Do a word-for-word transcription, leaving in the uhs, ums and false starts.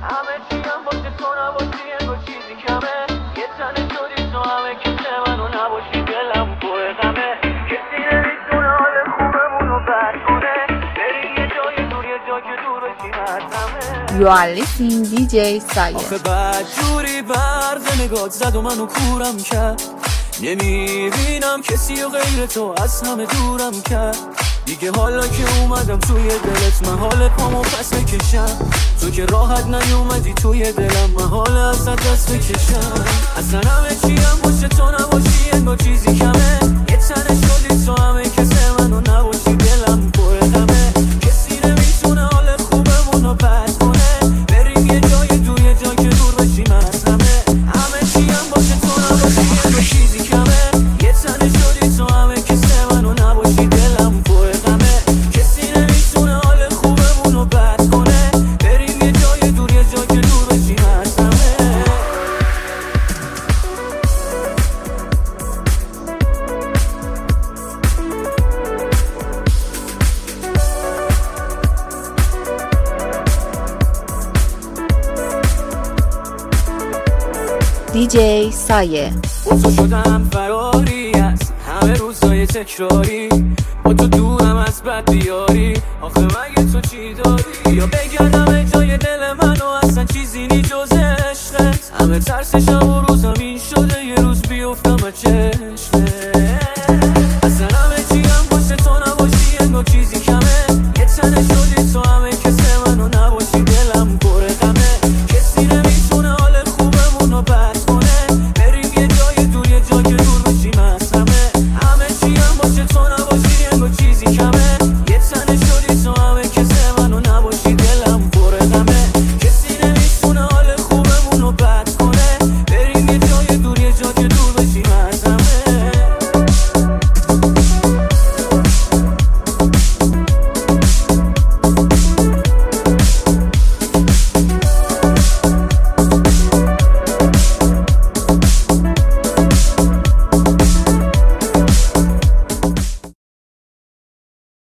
همه چیم باشه تو نباشی انگار چیزی کمه. یه تنه شدی تو همه کسی منو نباشی دلم پر غمه. کسی نمیتونه حال خوبمونو بد کنه. بریم یه جای دور یه جا که دور بشیم از همه. You are listening دی جی سایه. آخه بد جوری برق نگات زد و منو کورم کرد. نمیبینم کسی و غیر تو از همه دورم کرد. دیگه حالا که اومدم توی دلت من حال پامو پس بکشم. تو که راحت نیومدی توی دلم من حال ازت دست بکشم. اصلا همه چیم باشه تو نباشی انگار چیزی کمه. یه تنه شدی تو همه کسی منو نباشی دلم پر غمه. کسی نمیتونه حال خوبمونو بد کنه. بریم یه جای دور یه جا که دور بشیم از همه. همه چیم باشه تو نباشی انگار چیزی کمه. یه تنه شدی تو همه کسی منو نباشی دلم پر غمه. کسی نمیتونه حال خوبمونو بد کنه. بریم یه جای دور یه جا که دور بشیم از همه. دی جی سایه. با تو شدم فراری از همه روزای تکراری. با تو دورم از بد بیاری. آخه مگه تو چی داری؟ یا بگردم جای دل منو اصلا چیزی نی جز عشقت. همه ترس شب و